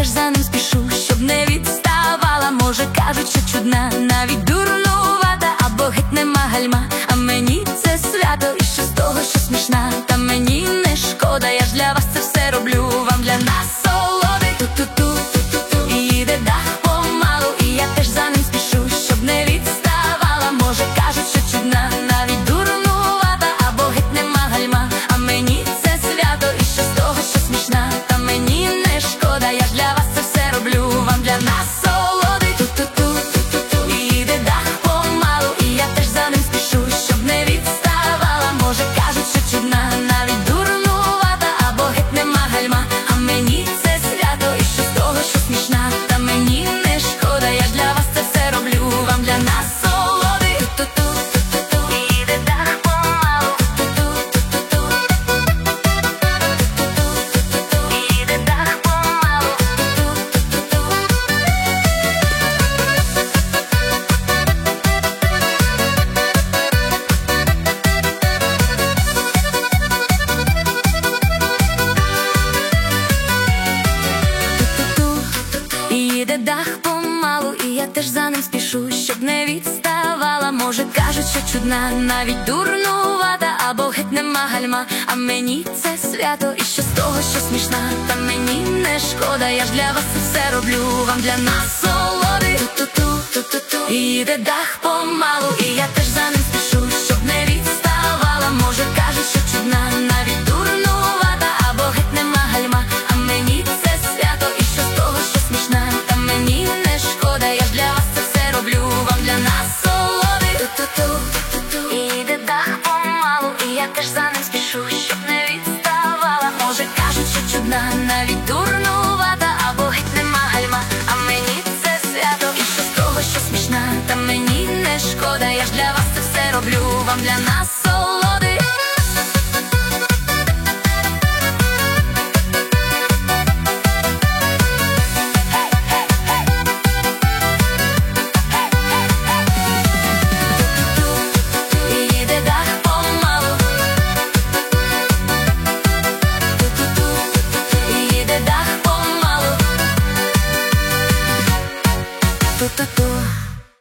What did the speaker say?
теж за ним спішу, щоб не відставала. Може кажуть, що чудна, навіть дурнувата, або геть нема гальма. А мені це свято, і що з того, що смішна. Та мені не шкода, я ж для вас це все роблю. Вам для насолоди ту-ту-ту, ту-ту-ту. І їде дах помалу, і я теж за ним спішу, щоб не відставала. Може кажуть, що чудна, навіть дурнувата, або геть нема гальма. А мені це свято, і що з того, що смішна. Та мені не шкода, я ж для вас це все роблю. Вам для насолоди ту-ту-ту, ту-ту-ту. І їде дах помалу, і я теж за ним спішу, щоб не відставала. Може кажуть, що чудна, навіть дурнувата, або геть нема гальма. А мені це свято, і що з того, що смішна. Та мені не шкода, я ж для вас це все роблю. Вам для насолоди ту-ту-ту, ту-ту-ту. І їде дах помалу, ту-ту-ту, ту-ту-ту. І їде дах помалу, ту-ту-ту, ту-ту-ту. І їде дах помалу, і я теж за ним спішу, щоб не відставала. Може кажуть, що чудна, навіть дурнувата, або геть нема гальма. А мені це свято, і що з того, що смішна. Та мені не шкода, я ж для вас це все роблю. Вам для насолоди ту-ту-ту, ту-ту-ту. І їде дах помалу, і я теж за ним спішу, щоб не відставала. Може кажуть, що чудна, навіть дурнувата, або геть нема гальма. А мені це свято, і що з того, що смішна. Та мені не шкода, я ж для вас це все роблю. Вам для насолоди ту-ту-ту, ту-ту-ту. І їде дах помалу, і я теж за ним спішу, щоб не відставала. Може кажуть, що чудна, навіть дурнувата, або геть нема гальма. А мені це свято, і що з того, що смішна. Та мені не шкода, я ж для вас це все роблю. Вам для